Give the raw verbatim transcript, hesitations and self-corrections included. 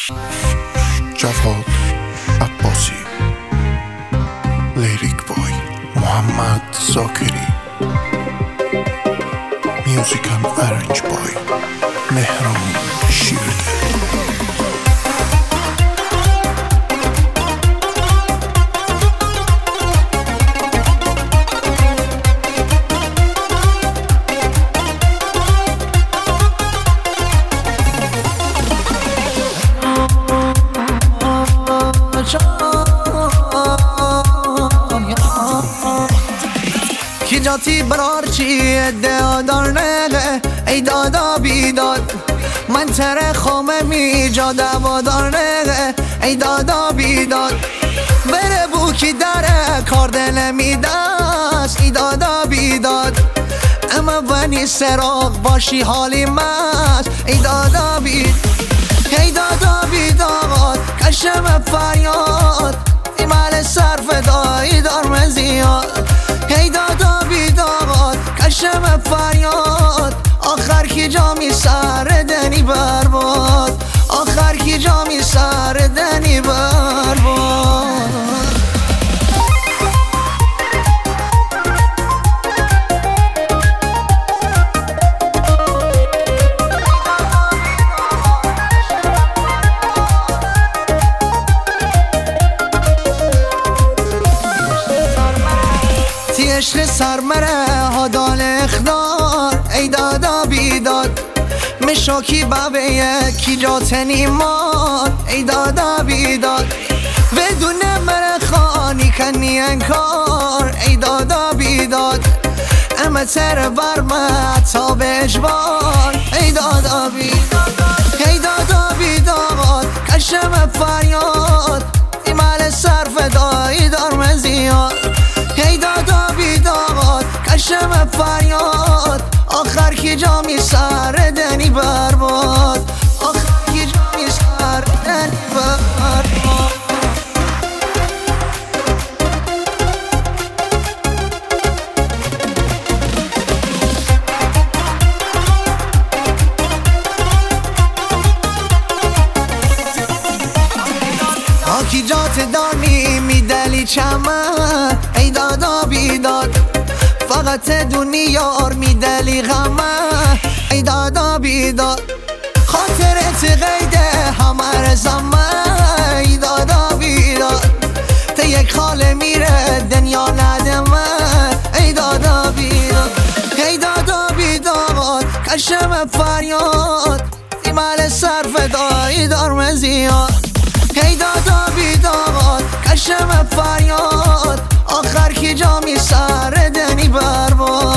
جواد عباسی، لیریک بای محمد زاکری، میوزیک اند ارنج بای مهران شیرده. کی جاتی برار چی ادعادار نگه ای دادا بیداد من تره خامه می جا دوادار نگه ای دادا بیداد بره بو کی داره کار دل می دست ای دادا بیداد اما ونی سراغ باشی حالی مست ای دادا بید ای دادا بیداد کشم فریاد ایمال صرف دایی دار من زیاد ای دادا بیداد کشم فریاد آخر کی جا می سر دنی برباد آخر کی جا می سر دنی برباد عشق سرمره ها دال اخدار ای دادا بیداد مشاکی بابه کی جاتنی ماد ای دادا بیداد بدون مره خانی کنی انکار ای دادا بیداد اما تر برمه تا به اجبار ای دادا بیداد ای دادا بیداد کشم فریاد ایمال صرف دایی دار من زیاد ای دادا بیداد کشم فریاد آخر کی جا می سر دنی برباد آخر کی جا می سر دنی برباد آکی جات دانی می دلی چمن ای دادا بیداد فقط دنیار می دلی غمه ای دادا بیداد خاطرت قیده همه زمه ای دادا بیداد ته یک خاله میره دنیا ندمه ای دادا بیداد ای دادا بیداد کشم فریاد ایمال صرف دایی دار من زیاد ای دادا بیداد کشم فریاد آخر کی جا می سر دنی برباد